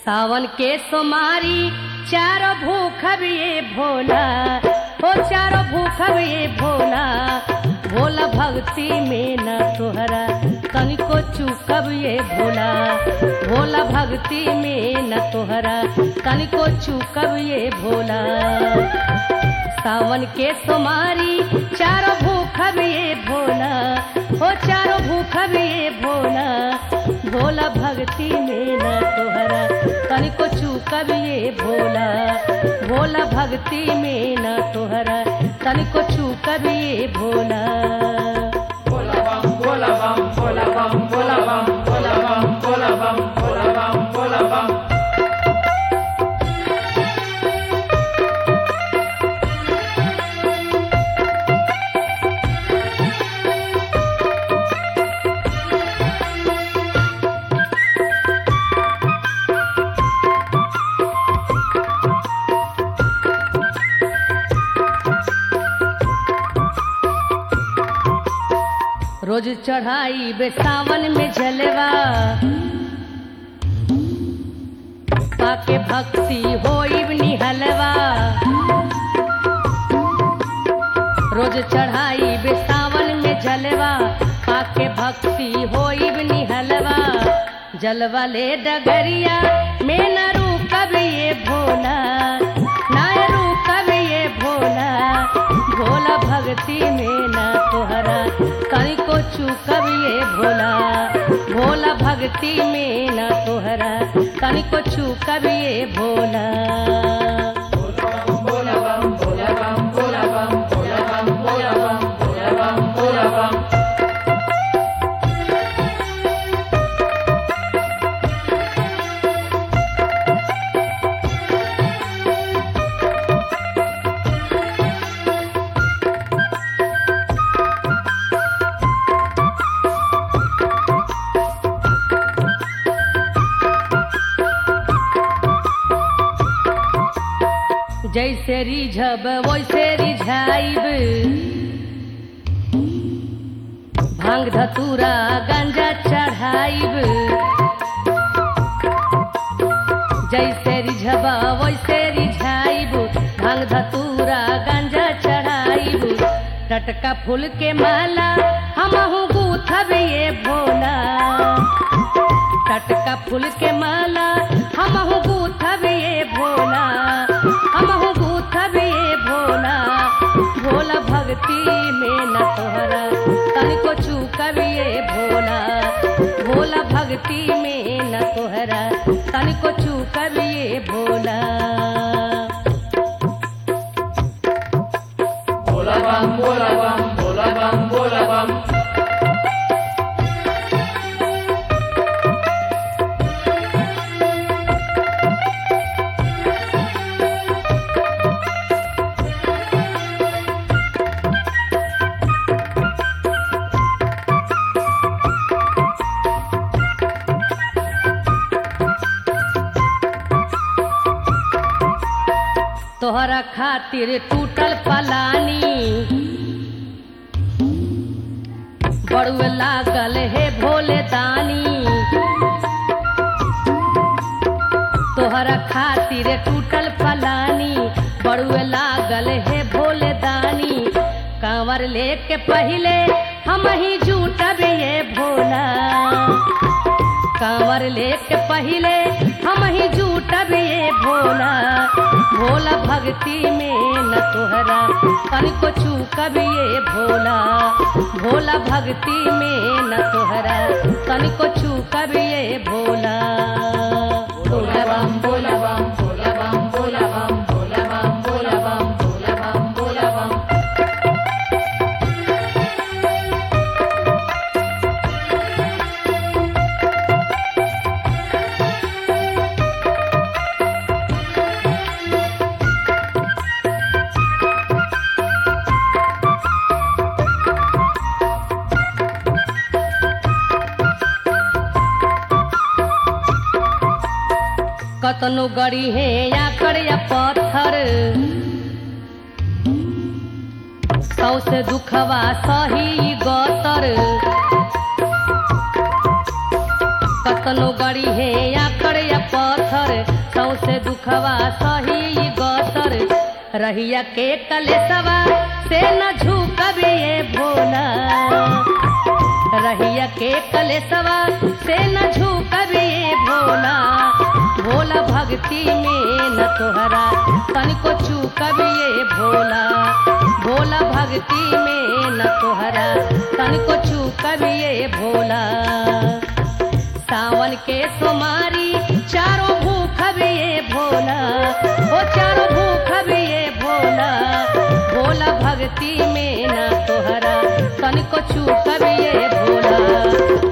सावन के सोमारी चारों भूख ये भोला, हो चारों भूख ये भोला, भोला भक्ति में न तोहरा तनिको चूकब ये भोला, भोला भक्ति में न तोहरा तनिको चूकब ये भोला। सावन के सोमारी चारों भूख ये भोला, हो चारों भूख ये भोला, भोला भक्ति में न तोहरा तनिको चूकब ये भोला, भोला भक्ति में न तोहरा तनिको चूकब ये भोला। भोला बम भोला बम भोला बम भोला बम भोला बम भोला बम भोला बम भोला बम। रोज चढ़ाई बे सावन में जलवा, पाके भक्ति होइब निहलवा। रोज चढ़ाई बे सावन में जलवा, पाके भक्ति होइब निहलवा। जलवा ले डगरिया में न रुकब ये भोला, ना रुकब ये भोला, भोला भक्ति में न तोहरा तनिको चूकब ये भोला, भोला भक्ति में न तोहरा तनिको चूकब ये भोला। भोला बम भोला बम भोला बम भोला बम भोला बम भोला बम भोला बम। जैसे रिझब वैसे रिझाइब, भांग धतूरा गांजा चढ़ाइब। जैसे रिझब वैसे रिझाइब, भांग धतूरा गांजा चढ़ाइब। टटका फूल के माला हमहु गूथब ये भोला, टटका फूल के माला हमहु गूथब ये भोला, हमहु गूथब ये भोला, भोला भक्ति में न तोहरा तनिको चूकब ये भोला, भोला भक्ति में न तोहरा तनिको चूकब ये भोला। भोला बम भोला बम भोला बम भोला बम। तोहरा खातिर टूटल पलानी, बड़ुए लागल हे भोले दानी। तोहरा खातिर टूटल पलानी, बड़ुए लागल हे भोले दानी। कांवर लेके पहिले हम ही जूटब ये भोला, कांवर लेके पहिले हम ही जूटब ये भोला, भोला भक्ति में न तोहरा तनिको चूकब ये भोला, भोला भक्ति में न तोहरा तनिको चूकब ये भोला। भोला बम भोला बम भोला बम भोला बम भोला बम भोला बम भोला बम भोला बम। कतनो गड़ी है या कर या पत्थर, सौ से दुखवा सही गतर। कतनो गड़ी है आकड़ या पत्थर सौसे दुखवा सही गतर रहिया के कलेसवा से न झुकबे ये भोला रहिया के कलेसवा से न झुकबे ये भोला भोला भक्ति में न तोहरा तनिको चूकबे ये भोला भोला भक्ति में न तोहरा तनिको चूकबे ये भोला सावन के सोमारी चारों भूखबे ये भोला ओ चारों भूखबे ये भोला भोला भक्ति में न तोहरा तनिको चूकबे ये भोला।